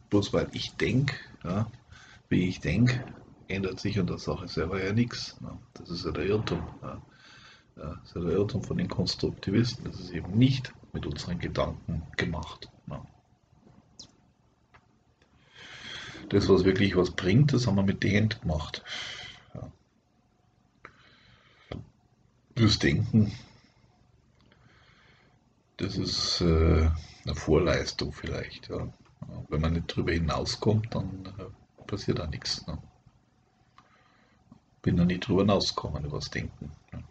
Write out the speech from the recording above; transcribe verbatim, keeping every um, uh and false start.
bloß weil ich denke, ja, wie ich denke, ändert sich an der Sache selber ja nichts. Ja. Das ist ja der Irrtum. Ja. Ja, das ist ja der Irrtum von den Konstruktivisten. Das ist eben nicht mit unseren Gedanken gemacht. Ja. Das, was wirklich was bringt, das haben wir mit den Händen gemacht. Ja. Das Denken, das ist äh, eine Vorleistung vielleicht. Ja. Ja, wenn man nicht drüber hinauskommt, dann äh, passiert da nichts. Ne? Bin noch nie drüber hinausgekommen, über das Denken. Ja.